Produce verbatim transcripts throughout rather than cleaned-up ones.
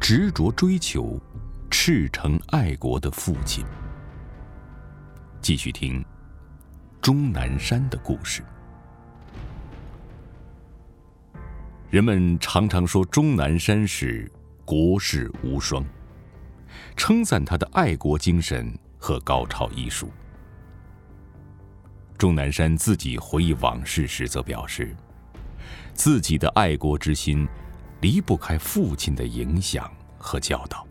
执着追求、赤诚爱国的父亲。继续听钟南山的故事。人们常常说钟南山是国士无双，称赞他的爱国精神和高超艺术。钟南山自己回忆往事时则表示，自己的爱国之心离不开父亲的影响和教导。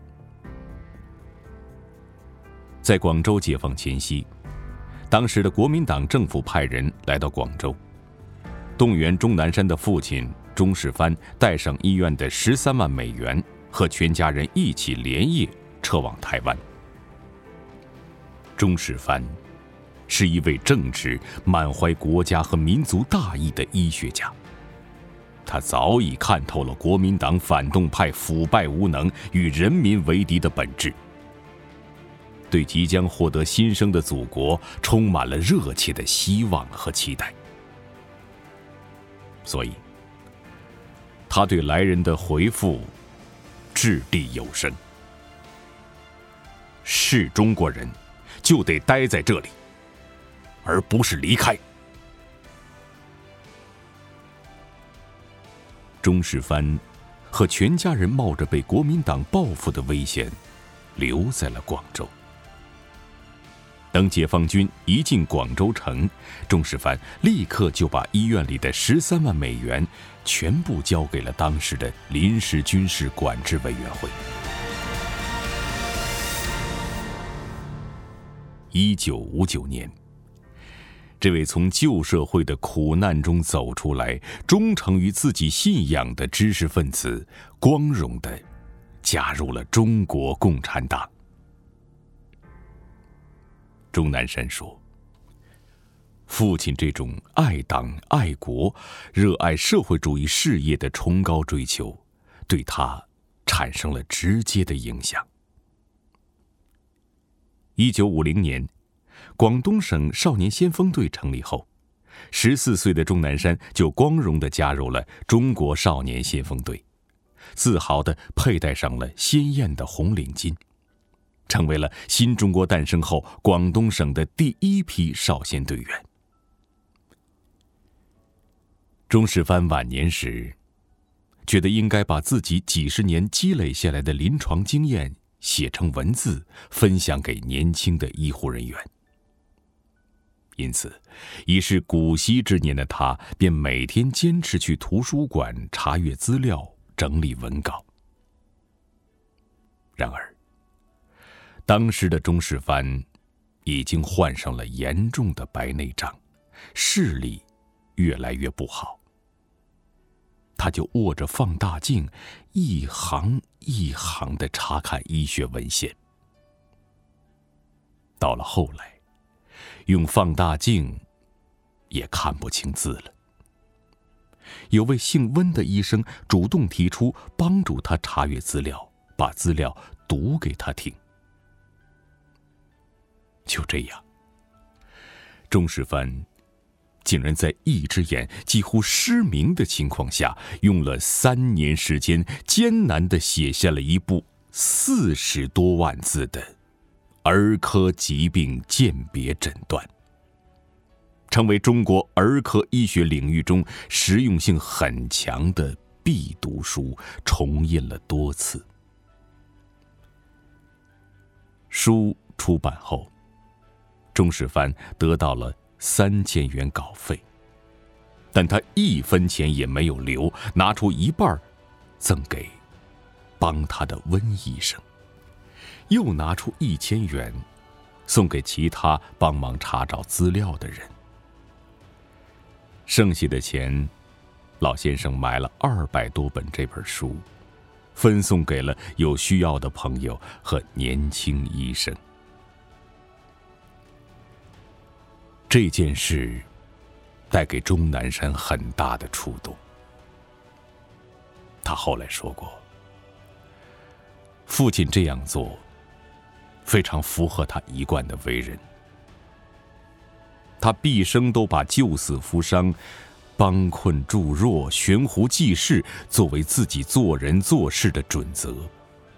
在广州解放前夕，当时的国民党政府派人来到广州，动员钟南山的父亲钟世藩带上医院的十三万美元，和全家人一起连夜撤往台湾。钟世藩是一位正直、满怀国家和民族大义的医学家，他早已看透了国民党反动派腐败无能、与人民为敌的本质，对即将获得新生的祖国充满了热切的希望和期待。所以他对来人的回复掷地有声：是中国人就得待在这里，而不是离开。钟世藩和全家人冒着被国民党报复的危险，留在了广州。等解放军一进广州城，钟世藩立刻就把医院里的十三万美元全部交给了当时的临时军事管制委员会。一九五九年，这位从旧社会的苦难中走出来、忠诚于自己信仰的知识分子，光荣地加入了中国共产党。钟南山说，父亲这种爱党爱国、热爱社会主义事业的崇高追求，对他产生了直接的影响。一九五零年，广东省少年先锋队成立后，十四岁的钟南山就光荣地加入了中国少年先锋队，自豪地佩戴上了鲜艳的红领巾，成为了新中国诞生后广东省的第一批少先队员。钟世藩晚年时，觉得应该把自己几十年积累下来的临床经验写成文字，分享给年轻的医护人员。因此，已是古稀之年的他，便每天坚持去图书馆查阅资料、整理文稿。然而，当时的钟世藩已经患上了严重的白内障，视力越来越不好。他就握着放大镜，一行一行地查看医学文献。到了后来，用放大镜也看不清字了。有位姓温的医生主动提出帮助他查阅资料，把资料读给他听。就这样，钟世藩竟然在一只眼几乎失明的情况下，用了三年时间，艰难地写下了一部四十多万字的儿科疾病鉴别诊断，成为中国儿科医学领域中实用性很强的必读书，重印了多次。书出版后，钟世藩得到了三千元稿费，但他一分钱也没有留，拿出一半赠给帮他的温医生，又拿出一千元送给其他帮忙查找资料的人。剩下的钱，老先生买了二百多本这本书，分送给了有需要的朋友和年轻医生。这件事带给钟南山很大的触动。他后来说过，父亲这样做非常符合他一贯的为人。他毕生都把救死扶伤、帮困助弱、悬壶济世作为自己做人做事的准则，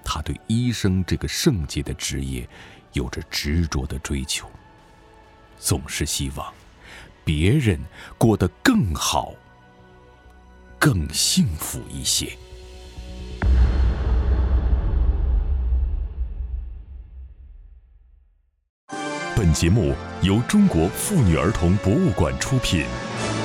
他对医生这个圣洁的职业有着执着的追求，总是希望别人过得更好、更幸福一些。本节目由中国妇女儿童博物馆出品。